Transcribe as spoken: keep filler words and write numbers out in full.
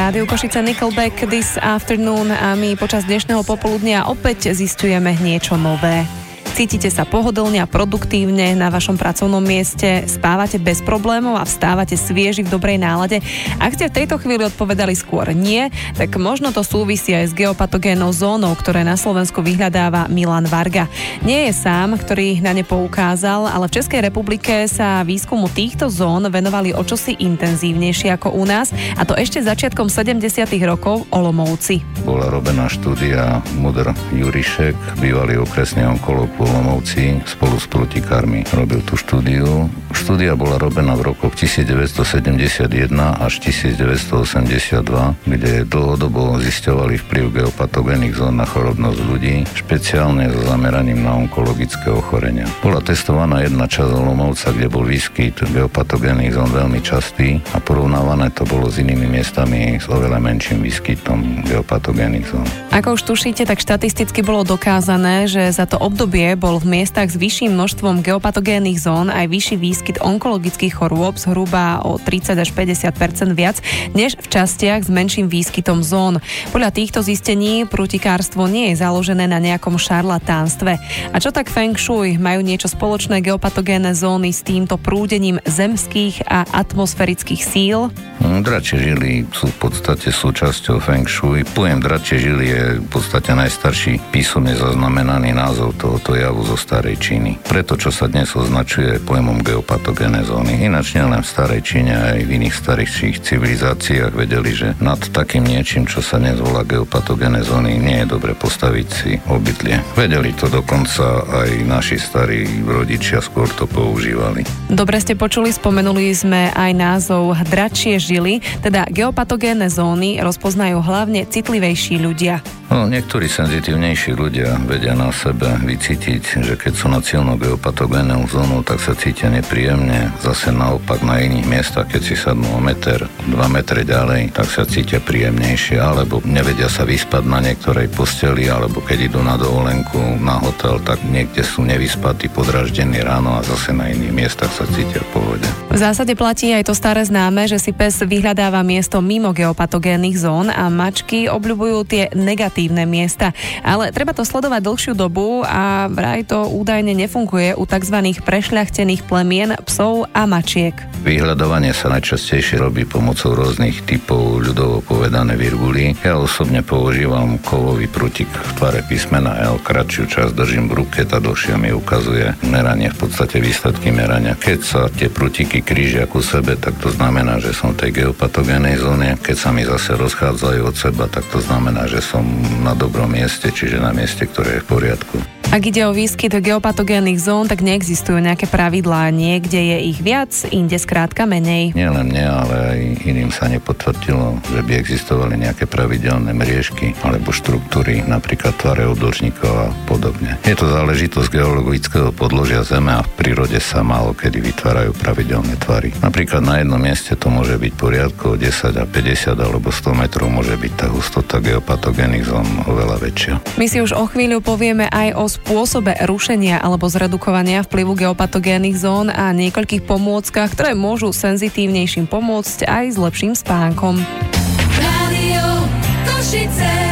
Rádiu Košice Nickelback This Afternoon a my počas dnešného popoludnia opäť zisťujeme niečo nové. Cítite sa pohodlne a produktívne na vašom pracovnom mieste, spávate bez problémov a vstávate svieži v dobrej nálade. Ak ste v tejto chvíli odpovedali skôr nie, tak možno to súvisí aj s geopatogénnou zónou, ktoré na Slovensku vyhľadáva Milan Varga. Nie je sám, ktorý na ne poukázal, ale v Českej republike sa výskumu týchto zón venovali o čosi intenzívnejšie ako u nás, a to ešte začiatkom sedemdesiatych rokov v Olomouci. Bola robená štúdia Mudr Jurišek, bývalý okresný onkológ v Olomouci, spolu s protikármi robil tú štúdiu. Štúdia bola robená v rokoch devätnásťsedemdesiatjeden až devätnásťosemdesiatdva, kde dlhodobo zisťovali vplyv geopatogénnych zón na chorobnosť ľudí, špeciálne so zameraním na onkologické ochorenia. Bola testovaná jedna časť Olomouca, kde bol výskyt geopatogénnych zón veľmi častý, a porovnávané to bolo s inými miestami s oveľa menším výskytom geopatogénnych zón. Ako už tušíte, tak štatisticky bolo dokázané, že za to obdobie bol v miestach s vyšším množstvom geopatogénnych zón aj vyšší výskyt onkologických chorôb, zhruba o tridsať až päťdesiat percent viac, než v častiach s menším výskytom zón. Podľa týchto zistení protikárstvo nie je založené na nejakom šarlatánstve. A čo tak Feng Shui? Majú niečo spoločné geopatogénne zóny s týmto prúdením zemských a atmosférických síl? Dračie žily sú v podstate súčasťou Feng Shui. Pojem dračie žily je v podstate najstarší písomne zaznamenaný názov tohoto javu zo starej Číny. Preto, čo sa dnes označuje pojmom geopatogénne zóny. Ináč nielen v starej Číne, aj v iných starších civilizáciách vedeli, že nad takým niečím, čo sa dnes volá geopatogénne zóny, nie je dobre postaviť si obydlie. Vedeli to dokonca aj naši starí rodičia, skôr to používali. Dobre ste počuli, spomenuli sme aj názov dračie žily, teda geopatogénne zóny rozpoznajú hlavne citlivejší ľudia. No, niektorí senzitívnejší ľudia vedia na sebe vycítiť, že keď sú na silno geopatogénnu zónu, tak sa cítia nepríjemne. Zase naopak na iných miestach, keď si sadnú o meter, dva metre ďalej, tak sa cítia príjemnejšie, alebo nevedia sa vyspať na niektorej posteli, alebo keď idú na dovolenku, na hotel, tak niekde sú nevyspatí, podraždení ráno a zase na iných miestach sa cítia v pohode. V zásade platí aj to staré známe, že si pes vyhľadáva miesto mimo geopatogénnych zón a mačky obľubujú tie negatívne miesta. Ale treba to sledovať dlhšiu dobu a vraj to údajne nefunguje u tzv. Prešľachtených plemien psov a mačiek. Vyhľadávanie sa najčastejšie robí pomocou rôznych typov ľudovo povedané virgulí. Ja osobne používam kovový prútik v tvare písmena L. Kratšiu časť držím v ruke, tá dlhšia mi ukazuje meranie, v podstate výsledky merania. Keď sa tie prútiky krížia ku sebe, tak to znamená, že som v tej geopatogénnej zóne. Keď sa mi zase rozchádzajú od seba, tak to znamená, že som na dobrom mieste, čiže na mieste, ktoré je v poriadku. Ak ide o výskyt geopatogénnych zón, tak neexistujú nejaké pravidlá. Niekde je ich viac, inde skrátka menej. Nie len mne, ale aj iným sa nepotvrdilo, že by existovali nejaké pravidelné mriežky alebo štruktúry, napríklad tvare obdĺžnikov a podobne. Je to záležitosť geologického podložia Zeme a v prírode sa málo kedy vytvárajú pravidelné tvary. Napríklad na jednom mieste to môže byť poriadko desať a päťdesiat alebo sto metrov, môže byť tá hustota geopatogénnych zón oveľa väčšia. My si už o chvíľu povieme aj o spôsobe rušenia alebo zredukovania vplyvu geopatogénnych zón a niekoľkých pomôckach, ktoré môžu senzitívnejším pomôcť aj s lepším spánkom. Rádio Košice.